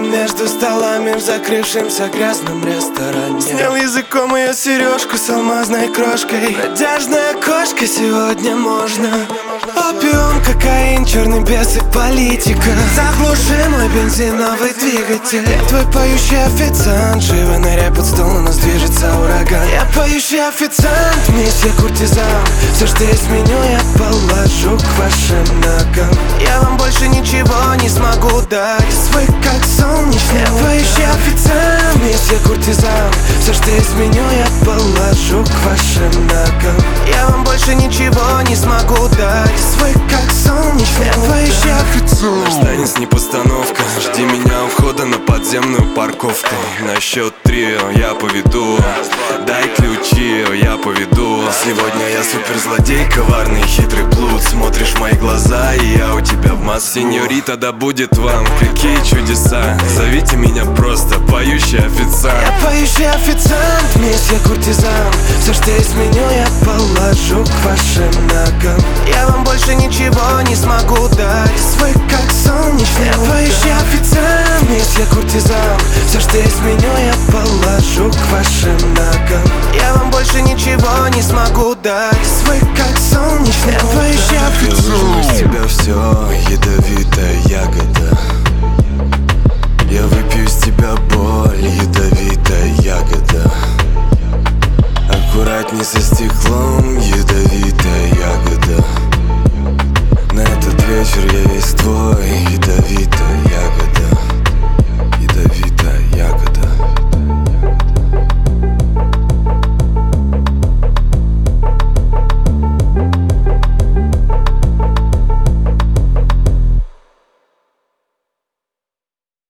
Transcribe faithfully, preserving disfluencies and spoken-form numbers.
между столами в закрывшемся грязном ресторане. Снял языком ее сережку с алмазной крошкой. Бродяжная кошка, сегодня можно. Опиум, кокаин, черный бес и политика. Заглуши мой бензиновый двигатель. Я твой поющий официант, живо ныряй под стол, у нас движется ураган. Я поющий официант, миссия куртизан. Все, что есть в меню, я положу к вашим ногам. Я вам больше ничего не смогу дать. Свой как солнечный. Я поющий официант, миссия куртизан. Все, что есть в меню, я положу к вашим ногам. Я вам больше ничего не смогу дать. Свой как солнечный. Я поющий официант. Наш танец не постановка. Жди меня у входа на подземную парковку. На счет три я поведу. Дай ключи, я поведу. Сегодня я суперзлодей, коварный, хитрый плут. Смотришь в мои глаза, и я у тебя в массе. Сеньорита, да будет вам какие чудеса. Зовите меня просто поющий официант. Я поющий официант, миссия куртизан. Все, что есть в меню, я положу к вашим ногам. Я вам больше ничего не смогу дать. Свой как солнечный. Я поющий официант, миссия куртизан. Все, что есть в меню, я положу к вашим ногам. Я вам больше ничего не смогу дать. Свой как солнечный. Я поющий официант. Из тебя все, ядовитая ягода. Я выпью из тебя боль, ядовитая ягода. Аккуратней со стеклом, ядовитая ягода. На этот вечер я весь твой, ядовитая